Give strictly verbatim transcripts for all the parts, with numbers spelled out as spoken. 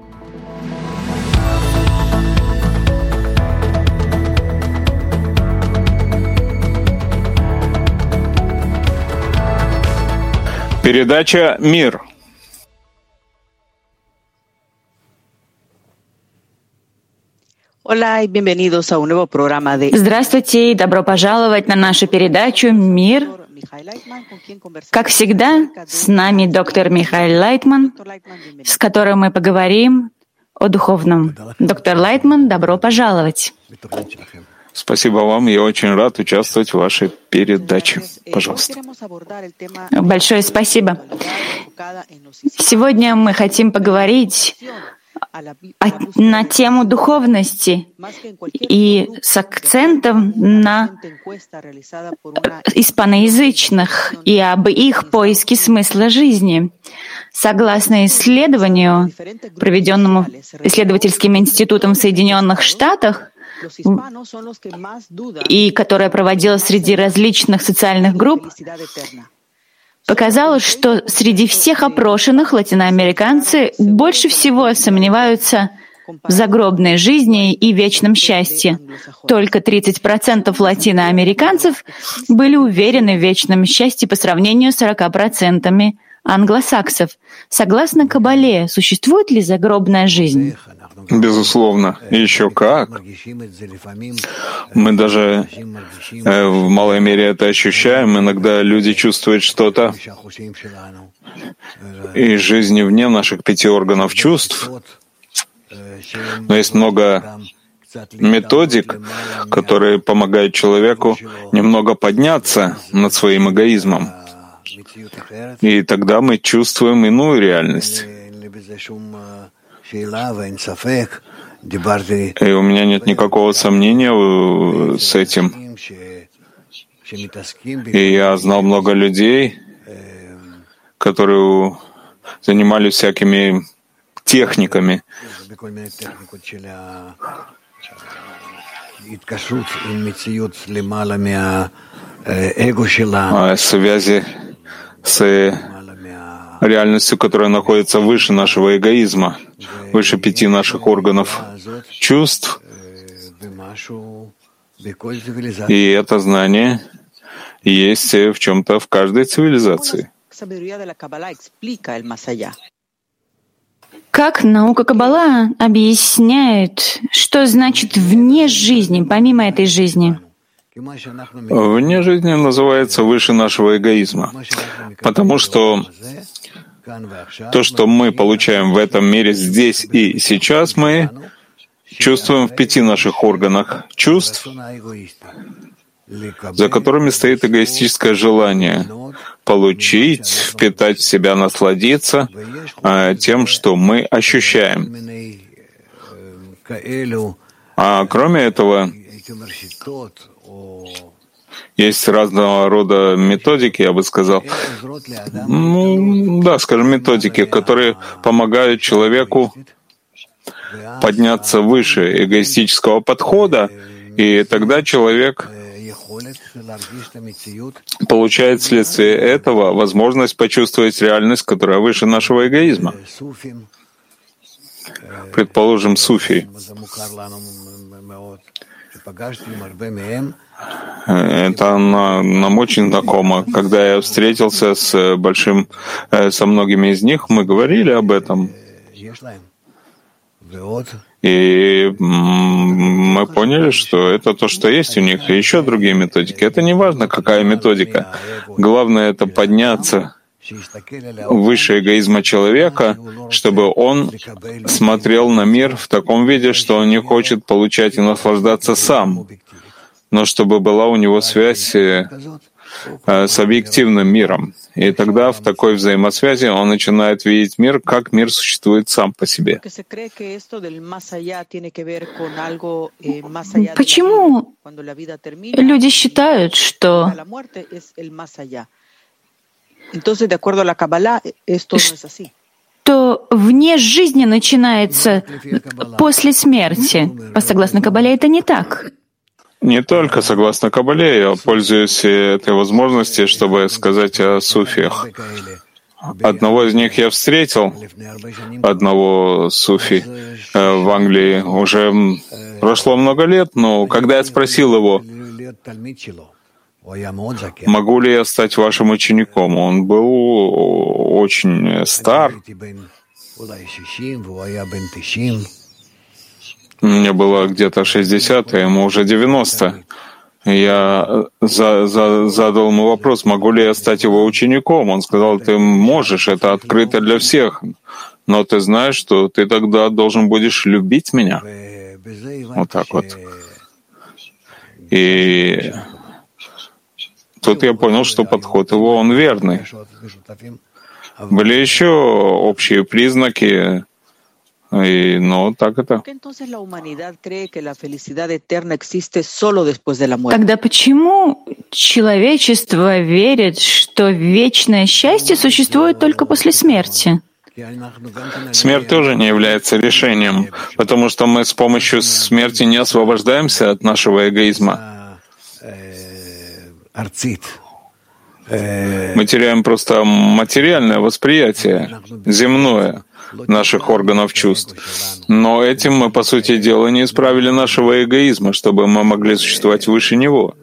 Передача «Мир». Здравствуйте и добро пожаловать на нашу передачу «Мир». Как всегда, с нами доктор Михаил Лайтман, с которым мы поговорим о духовном. Доктор Лайтман, добро пожаловать. Спасибо вам, я очень рад участвовать в вашей передаче. Пожалуйста. Большое спасибо. Сегодня мы хотим поговорить на тему духовности и с акцентом на испаноязычных и об их поиске смысла жизни. Согласно исследованию, проведенному исследовательским институтом в Соединенных Штатах, и которое проводилось среди различных социальных групп, показалось, что среди всех опрошенных латиноамериканцы больше всего сомневаются в загробной жизни и вечном счастье. Только тридцать процентов латиноамериканцев были уверены в вечном счастье по сравнению с сорока процентами англосаксов. Согласно Кабале, существует ли загробная жизнь? Безусловно, еще как. Мы даже э, в малой мере это ощущаем. Иногда люди чувствуют что-то из жизни вне наших пяти органов чувств. Но есть много методик, которые помогают человеку немного подняться над своим эгоизмом. И тогда мы чувствуем иную реальность. И у меня нет никакого сомнения с этим. И я знал много людей, которые занимались всякими техниками, связи с реальностью, которая находится выше нашего эгоизма, выше пяти наших органов чувств. И это знание есть в чем-то в каждой цивилизации. Как наука Каббала объясняет, что значит «вне жизни», помимо этой жизни? Вне жизни называется выше нашего эгоизма, потому что то, что мы получаем в этом мире здесь и сейчас, мы чувствуем в пяти наших органах чувств, за которыми стоит эгоистическое желание получить, впитать в себя, насладиться тем, что мы ощущаем. А кроме этого, есть разного рода методики, я бы сказал, ну, да, скажем, методики, которые помогают человеку подняться выше эгоистического подхода, и тогда человек получает вследствие этого возможность почувствовать реальность, которая выше нашего эгоизма. Предположим, суфии. Это нам очень знакомо. Когда я встретился с большим, со многими из них, мы говорили об этом. И мы поняли, что это то, что есть у них, и еще другие методики. Это не важно, какая методика. Главное — это подняться выше эгоизма человека, чтобы он смотрел на мир в таком виде, что он не хочет получать и наслаждаться сам, но чтобы была у него связь с объективным миром. И тогда в такой взаимосвязи он начинает видеть мир, как мир существует сам по себе. Почему люди считают, что что вне жизни начинается после смерти? Согласно Кабале, это не так. Не только согласно Кабале, я пользуюсь этой возможностью, чтобы сказать о суфиях. Одного из них я встретил, одного суфи э, в Англии. Уже прошло много лет, но когда я спросил его, могу ли я стать вашим учеником, он был очень стар. Мне было где-то шестьдесят, а ему уже девяносто. Я за, за, задал ему вопрос, могу ли я стать его учеником. Он сказал, ты можешь, это открыто для всех, но ты знаешь, что ты тогда должен будешь любить меня. Вот так вот. И тут я понял, что подход его, он верный. Были еще общие признаки, и, ну, так это. Тогда почему человечество верит, что вечное счастье существует только после смерти? Смерть тоже не является решением, потому что мы с помощью смерти не освобождаемся от нашего эгоизма. Мы теряем просто материальное восприятие, земное, наших органов чувств. Но этим мы, по сути дела, не исправили нашего эгоизма, чтобы мы могли существовать выше него.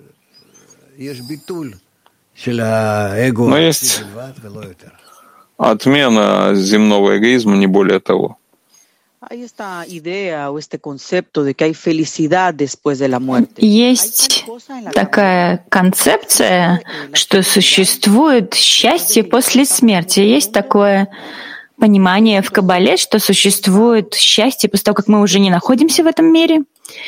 Но есть отмена земного эгоизма, не более того. Есть такая концепция, что существует счастье после смерти. Есть такое понимание в Каббале, что существует счастье после того, как мы уже не находимся в этом мире.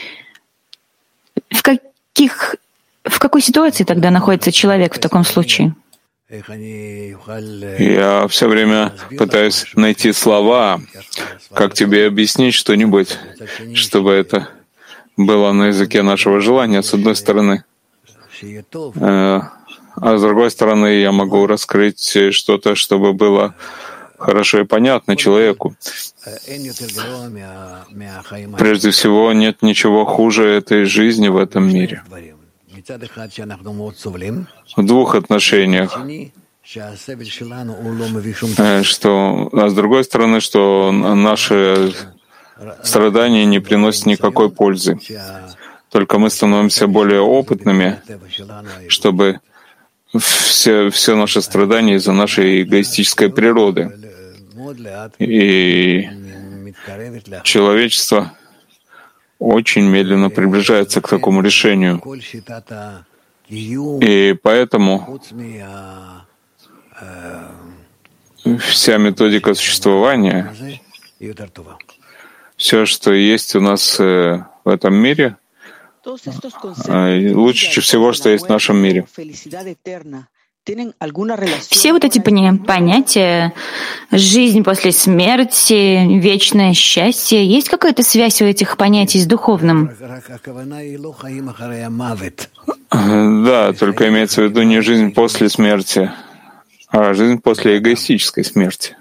В каких, в какой ситуации тогда находится человек в таком случае? Я все время пытаюсь найти слова, как тебе объяснить что-нибудь, чтобы это было на языке нашего желания, с одной стороны. А с другой стороны, я могу раскрыть что-то, чтобы было хорошо и понятно человеку. Прежде всего, нет ничего хуже этой жизни в этом мире. В двух отношениях. Что, а с другой стороны, что наши страдания не приносят никакой пользы. Только мы становимся более опытными, чтобы все, все наши страдания из-за нашей эгоистической природы. И человечество очень медленно приближается к такому решению. И поэтому вся методика существования, все, что есть у нас в этом мире, лучше всего, что есть в нашем мире. Все вот эти понятия, жизнь после смерти, вечное счастье, есть какая-то связь у этих понятий с духовным? Да, только имеется в виду не жизнь после смерти, а жизнь после эгоистической смерти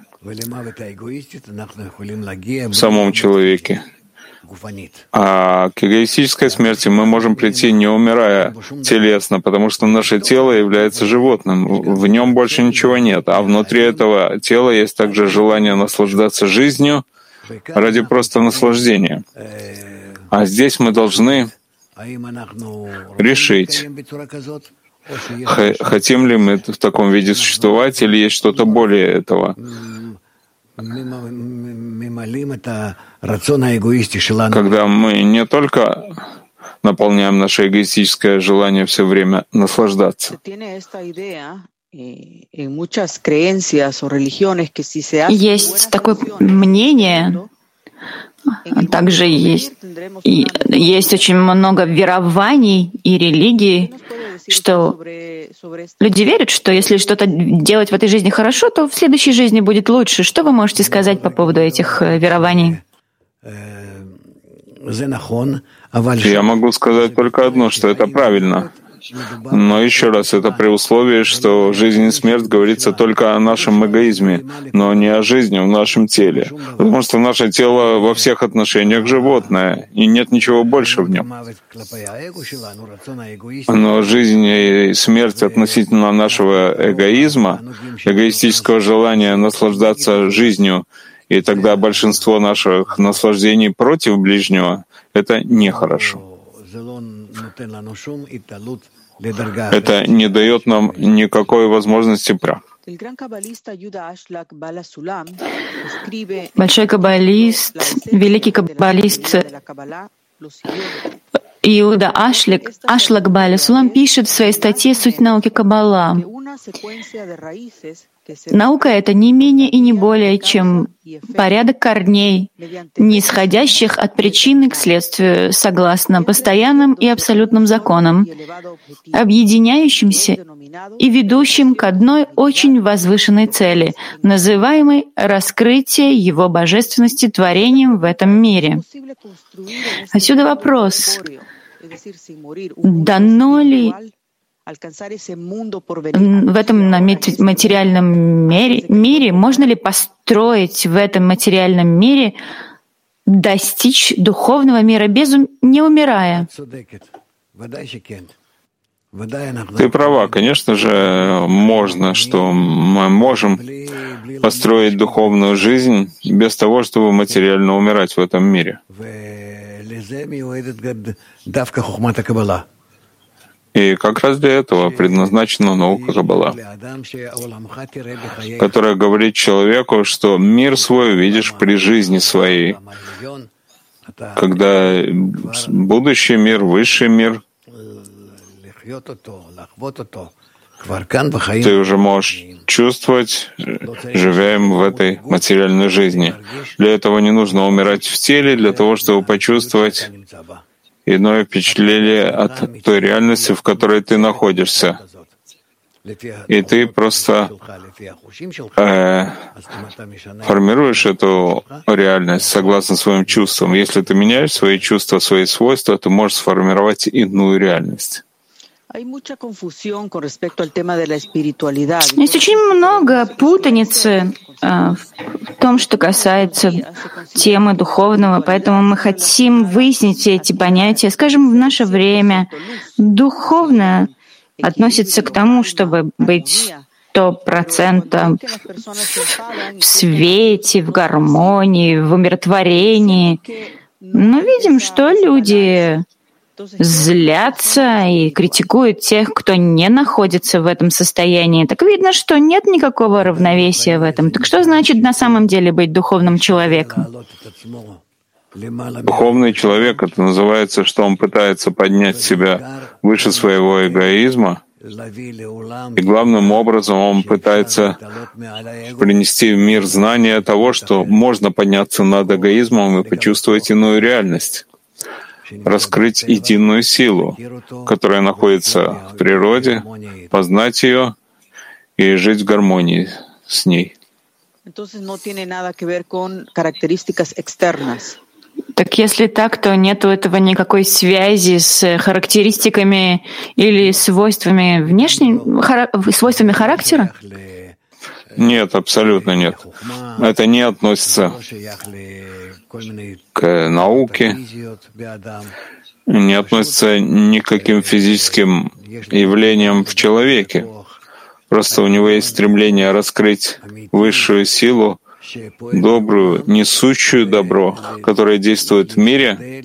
в самом человеке. А к эгоистической смерти мы можем прийти, не умирая телесно, потому что наше тело является животным, в нем больше ничего нет, а внутри этого тела есть также желание наслаждаться жизнью ради просто наслаждения. А здесь мы должны решить, хотим ли мы в таком виде существовать или есть что-то более этого. Когда мы не только наполняем наше эгоистическое желание все время наслаждаться. Есть такое мнение, также есть, есть очень много верований и религий, что люди верят, что если что-то делать в этой жизни хорошо, то в следующей жизни будет лучше. Что вы можете сказать по поводу этих верований? Я могу сказать только одно, что это правильно. Но еще раз, это при условии, что жизнь и смерть говорится только о нашем эгоизме, но не о жизни в нашем теле. Потому что наше тело во всех отношениях животное, и нет ничего больше в нем. Но жизнь и смерть относительно нашего эгоизма, эгоистического желания наслаждаться жизнью, и тогда большинство наших наслаждений против ближнего — это нехорошо. Это не дает нам никакой возможности прав. Большой каббалист, великий каббалист Иуда Ашлик, Ашлак Бааля Сулам пишет в своей статье «Суть науки Каббала». Наука — это не менее и не более, чем порядок корней, нисходящих от причины к следствию, согласно постоянным и абсолютным законам, объединяющимся и ведущим к одной очень возвышенной цели, называемой раскрытие Его божественности творением в этом мире. Отсюда вопрос: дано ли в этом материальном мире, мире, можно ли построить в этом материальном мире, достичь духовного мира без ум, не умирая? Ты права, конечно же, можно, что мы можем построить духовную жизнь без того, чтобы материально умирать в этом мире. И как раз для этого предназначена наука Каббала, которая говорит человеку, что мир свой видишь при жизни своей, когда будущий мир, высший мир, ты уже можешь чувствовать, живя им в этой материальной жизни. Для этого не нужно умирать в теле, для того, чтобы почувствовать иное впечатление от той реальности, в которой ты находишься. И ты просто э, формируешь эту реальность согласно своим чувствам. Если ты меняешь свои чувства, свои свойства, ты можешь сформировать иную реальность. Есть очень много путаницы э, в том, что касается темы духовного, поэтому мы хотим выяснить эти понятия. Скажем, в наше время духовное относится к тому, чтобы быть сто процентов в свете, в гармонии, в умиротворении. Но видим, что люди злятся и критикуют тех, кто не находится в этом состоянии. Так видно, что нет никакого равновесия в этом. Так что значит на самом деле быть духовным человеком? Духовный человек — это называется, что он пытается поднять себя выше своего эгоизма, и главным образом он пытается принести в мир знание того, что можно подняться над эгоизмом и почувствовать иную реальность, раскрыть единую силу, которая находится в природе, познать ее и жить в гармонии с ней. Так если так, то нет у этого никакой связи с характеристиками или свойствами внешним, хара, свойствами характера? Нет, абсолютно нет. Это не относится к науке, не относится ни к каким физическим явлениям в человеке. Просто у него есть стремление раскрыть высшую силу, добрую, несущую добро, которое действует в мире,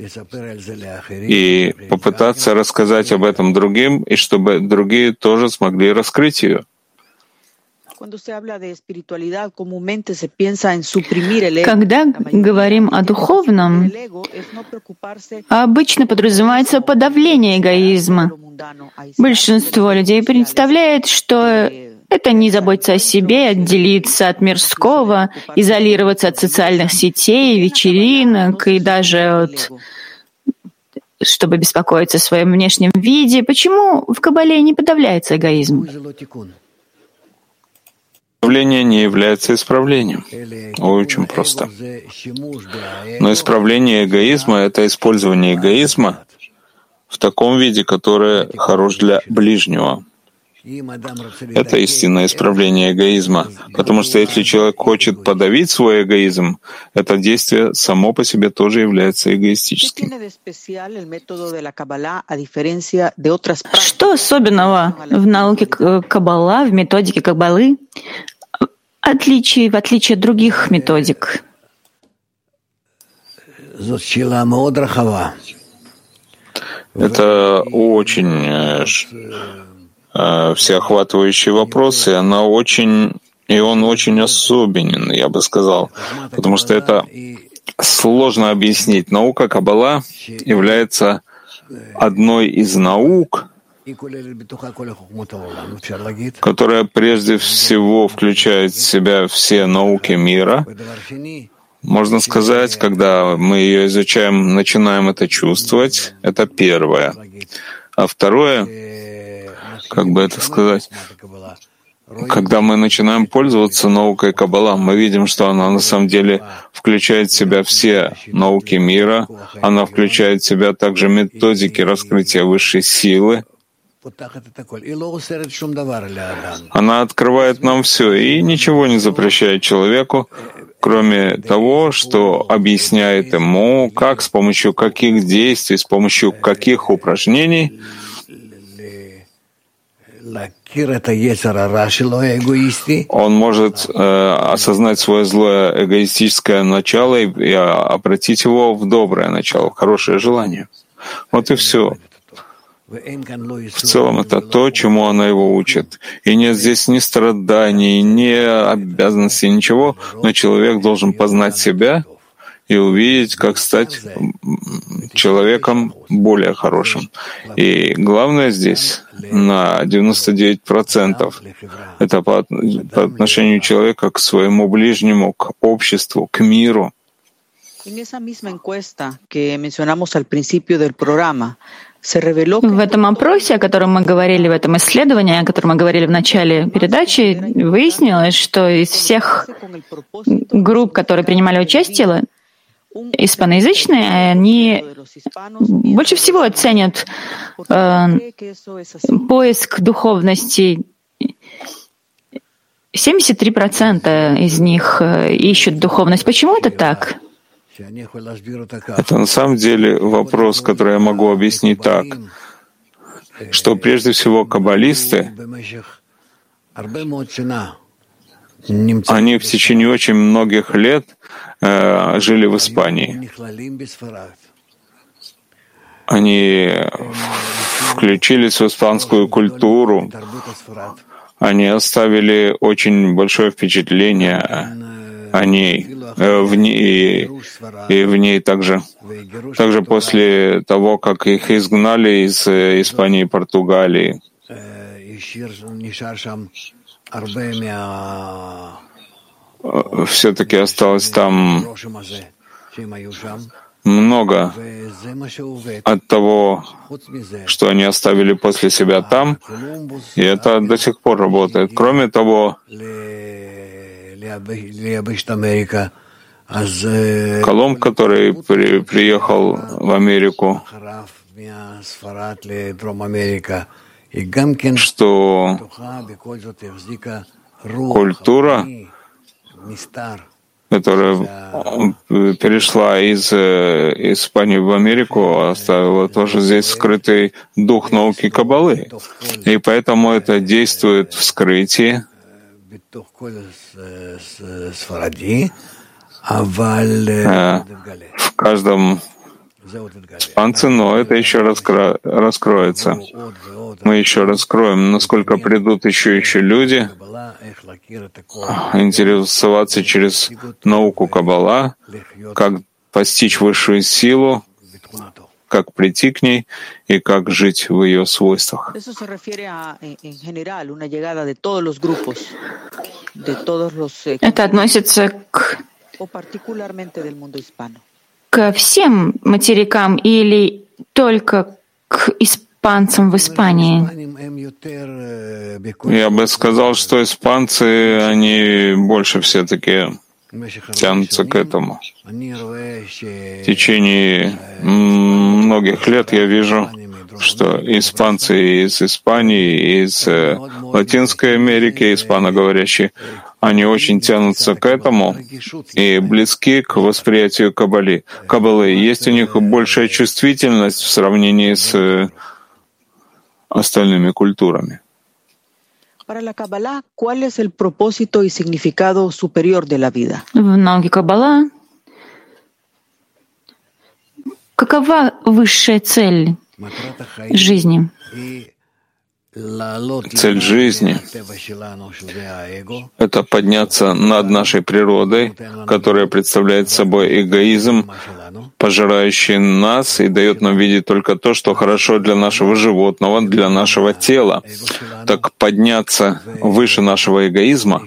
и попытаться рассказать об этом другим, и чтобы другие тоже смогли раскрыть ее. Когда говорим о духовном, обычно подразумевается подавление эгоизма. Большинство людей представляет, что это не заботиться о себе, отделиться от мирского, изолироваться от социальных сетей, вечеринок и даже от чтобы беспокоиться о своем внешнем виде. Почему в Каббале не подавляется эгоизм? Исправление не является исправлением. Очень просто. Но исправление эгоизма — это использование эгоизма в таком виде, который хорош для ближнего. Это истинное исправление эгоизма, потому что если человек хочет подавить свой эгоизм, это действие само по себе тоже является эгоистическим. Что особенного в науке Каббала, в методике Каббалы, отличие, в отличие от других методик? Это очень всеохватывающий вопрос, и она очень, и он очень особенен, я бы сказал, потому что это сложно объяснить. Наука Каббала является одной из наук, которая прежде всего включает в себя все науки мира. Можно сказать, когда мы ее изучаем, начинаем это чувствовать, это первое. А второе, как бы это сказать, когда мы начинаем пользоваться наукой Каббала, мы видим, что она на самом деле включает в себя все науки мира, она включает в себя также методики раскрытия высшей силы. Она открывает нам все и ничего не запрещает человеку, кроме того, что объясняет ему, как, с помощью каких действий, с помощью каких упражнений он может э, осознать свое злое эгоистическое начало и, и обратить его в доброе начало, в хорошее желание. Вот и все. В целом это то, чему она его учит. И нет здесь ни страданий, ни обязанностей, ничего, но человек должен познать себя и увидеть, как стать человеком более хорошим. И главное здесь, на девяносто девять процентов, это по, по отношению человека к своему ближнему, к обществу, к миру. В этом опросе, о котором мы говорили, в этом исследовании, о котором мы говорили в начале передачи, выяснилось, что из всех групп, которые принимали участие, испаноязычные, они больше всего ценят э, поиск духовности. семьдесят три процента из них ищут духовность. Почему это так? Это на самом деле вопрос, который я могу объяснить так, что прежде всего каббалисты, они в течение очень многих лет э, жили в Испании. Они включились в испанскую культуру, они оставили очень большое впечатление о ней, э, в ней и в ней также. Также после того, как их изгнали из э, Испании и Португалии. Все-таки осталось там много от того, что они оставили после себя там, и это до сих пор работает. Кроме того, Колумб, который при, приехал в Америку, что культура, которая перешла из Испании в Америку, оставила тоже здесь скрытый дух науки Каббалы. И поэтому это действует в скрытии, в каждом испанце, но это еще раскро... раскроется. Мы еще раскроем, насколько придут еще еще люди интересоваться через науку Каббала, как постичь высшую силу, как прийти к ней и как жить в ее свойствах. Это относится к ко всем материкам или только к испанцам в Испании? Я бы сказал, что испанцы, они больше все-таки тянутся к этому. В течение многих лет я вижу, что испанцы из Испании, из Латинской Америки, испаноговорящие, они очень тянутся к этому и близки к восприятию Каббалы. Каббалы. Есть у них большая чувствительность в сравнении с остальными культурами. Para la Kabbalah, ¿cuál es el propósito y significado superior de la vida? В науке Каббала какова высшая цель жизни? Цель жизни — это подняться над нашей природой, которая представляет собой эгоизм, пожирающий нас и дает нам видеть только то, что хорошо для нашего животного, для нашего тела. Так подняться выше нашего эгоизма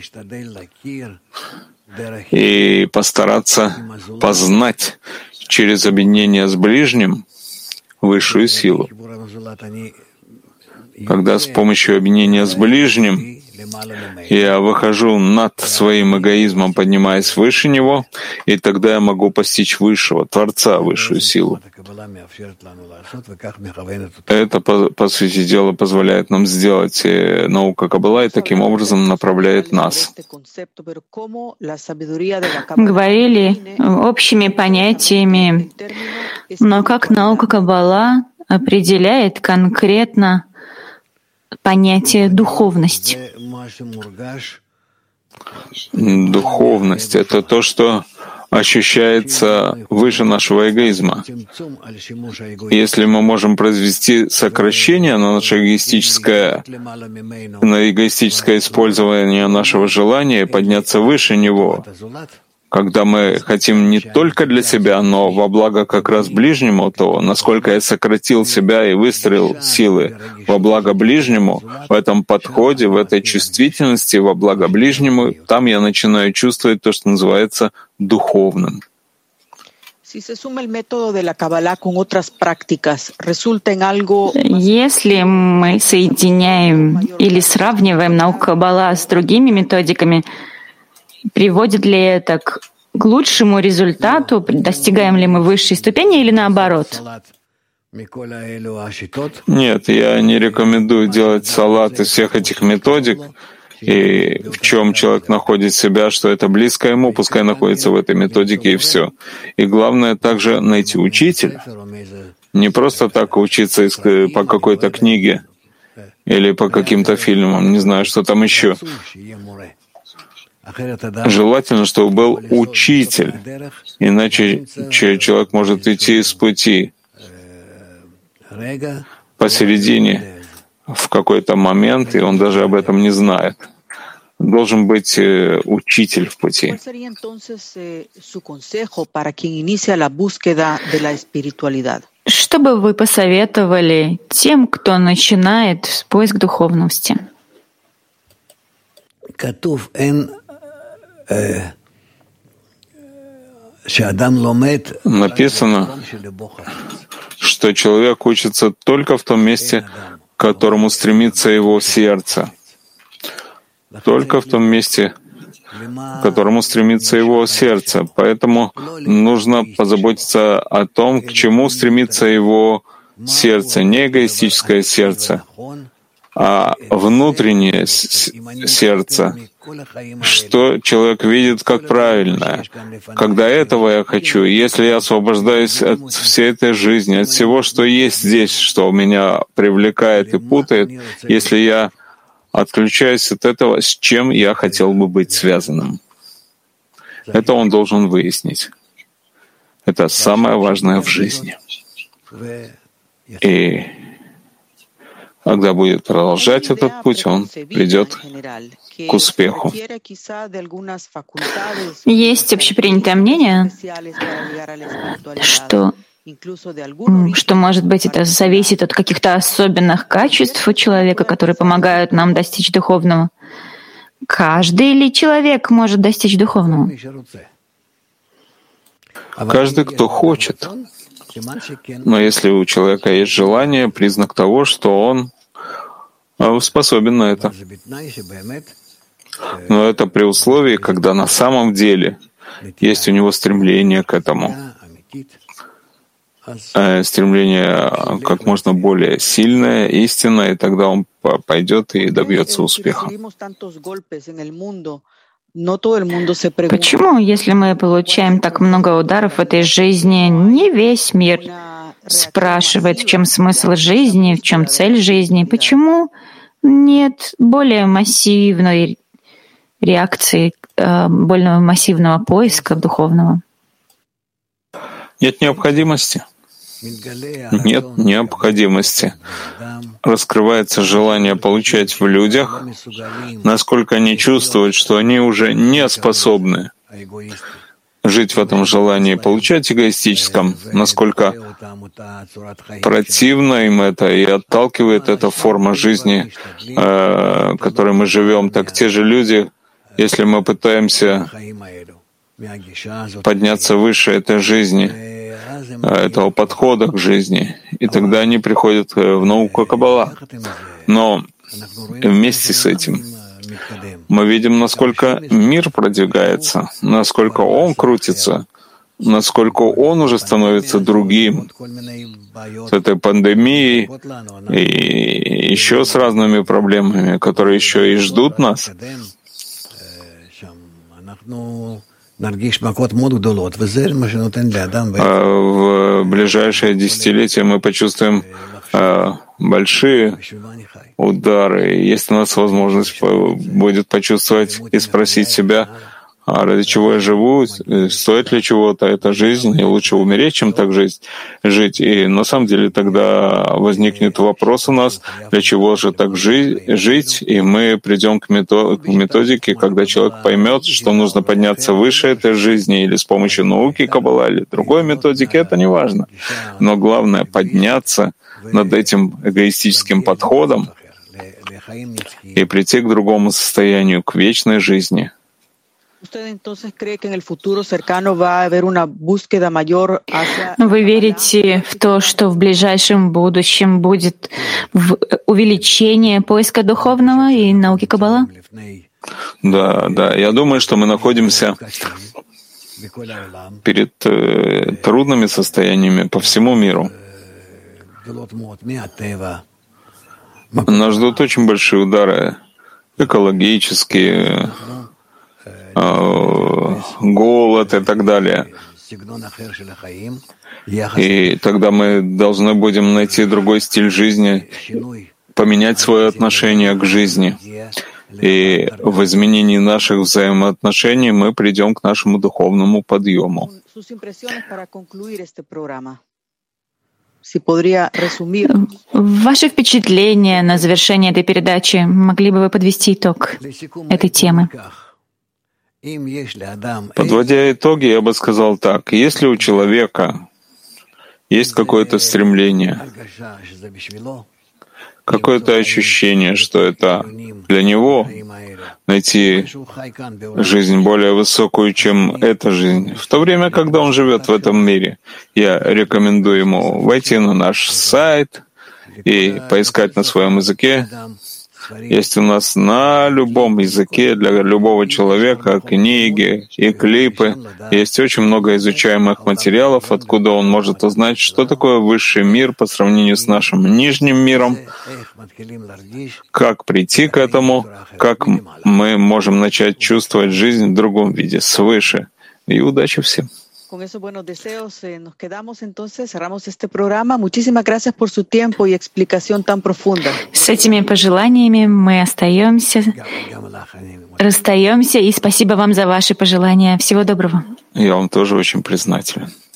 и постараться познать через объединение с ближним высшую силу. Когда с помощью объединения с ближним я выхожу над своим эгоизмом, поднимаясь выше него, и тогда я могу постичь высшего, Творца, высшую силу. Это, по, по сути дела, позволяет нам сделать наука Каббала и таким образом направляет нас. Говорили общими понятиями, но как наука Каббала определяет конкретно понятие духовность. Духовность — это то, что ощущается выше нашего эгоизма. Если мы можем произвести сокращение на наше эгоистическое, на эгоистическое использование нашего желания и подняться выше него, когда мы хотим не только для себя, но во благо как раз ближнему, то насколько я сократил себя и выстроил силы во благо ближнему, в этом подходе, в этой чувствительности во благо ближнему, там я начинаю чувствовать то, что называется духовным. Если мы соединяем или сравниваем науку Каббала с другими методиками, приводит ли это к лучшему результату? Достигаем ли мы высшей ступени или наоборот? Нет, я не рекомендую делать салат из всех этих методик, и в чем человек находит себя, что это близко ему, пускай находится в этой методике, и все. И главное также найти учителя. Не просто так учиться из, по какой-то книге или по каким-то фильмам, не знаю, что там еще. Желательно, чтобы был учитель, иначе человек может идти с пути посередине в какой-то момент, и он даже об этом не знает. Должен быть учитель в пути. Что бы вы посоветовали тем, кто начинает поиск духовности? Написано, что человек учится только в том месте, к которому стремится его сердце. Только в том месте, к которому стремится его сердце. Поэтому нужно позаботиться о том, к чему стремится его сердце, не эгоистическое сердце, а внутреннее сердце, что человек видит как правильное. Когда этого я хочу, если я освобождаюсь от всей этой жизни, от всего, что есть здесь, что меня привлекает и путает, если я отключаюсь от этого, с чем я хотел бы быть связанным. Это он должен выяснить. Это самое важное в жизни. И когда будет продолжать этот путь, он придет к успеху. Есть общепринятое мнение, что, что, может быть, это зависит от каких-то особенных качеств у человека, которые помогают нам достичь духовного. Каждый ли человек может достичь духовного? Каждый, кто хочет. Но если у человека есть желание, признак того, что он способен на это. Но это при условии, когда на самом деле есть у него стремление к этому. стремление как можно более сильное, истинное, и тогда он пойдет и добьется успеха. Почему, если мы получаем так много ударов в этой жизни, не весь мир спрашивает, в чем смысл жизни, в чем цель жизни? Почему нет более массивной реакции, более массивного поиска духовного? Нет необходимости. Нет необходимости. Раскрывается желание получать в людях, насколько они чувствуют, что они уже не способны жить в этом желании, получать эгоистическом, насколько противно им это и отталкивает эта форма жизни, э, которой мы живем. Так те же люди, если мы пытаемся подняться выше этой жизни, этого подхода к жизни, и тогда они приходят в науку Каббала. Но вместе с этим мы видим, насколько мир продвигается, насколько он крутится, насколько он уже становится другим с этой пандемией и еще с разными проблемами, которые еще и ждут нас. В ближайшее десятилетие мы почувствуем большие удары. Есть у нас возможность будет почувствовать и спросить себя, а ради чего я живу, стоит ли чего-то эта жизнь, и лучше умереть, чем так жить. жить. И на самом деле тогда возникнет вопрос у нас, для чего же так жи- жить, и мы придем к, мето- к методике, когда человек поймет, что нужно подняться выше этой жизни, или с помощью науки Каббала, или другой методики, это не важно. Но главное — подняться над этим эгоистическим подходом и прийти к другому состоянию, к вечной жизни. Вы верите в то, что в ближайшем будущем будет увеличение поиска духовного и науки Каббала? Да, да. Я думаю, что мы находимся перед э, трудными состояниями по всему миру. Нас ждут очень большие удары экологические, голод и так далее. И тогда мы должны будем найти другой стиль жизни, поменять свое отношение к жизни. И в изменении наших взаимоотношений мы придем к нашему духовному подъему. Ваши впечатления на завершение этой передачи, могли бы вы подвести итог этой темы? Подводя итоги, я бы сказал так. Если у человека есть какое-то стремление, какое-то ощущение, что это для него найти жизнь более высокую, чем эта жизнь, в то время, когда он живет в этом мире, я рекомендую ему войти на наш сайт и поискать на своем языке. Есть у нас на любом языке для любого человека книги и клипы. Есть очень много изучаемых материалов, откуда он может узнать, что такое высший мир по сравнению с нашим нижним миром, как прийти к этому, как мы можем начать чувствовать жизнь в другом виде, свыше. И удачи всем! Con esos buenos deseos eh, nos quedamos entonces, cerramos este programa. Muchísimas gracias por su tiempo y explicación tan profunda. С этими пожеланиями мы остаемся, расстаемся, и спасибо вам за ваши пожелания. Всего доброго. Я вам тоже очень признателен.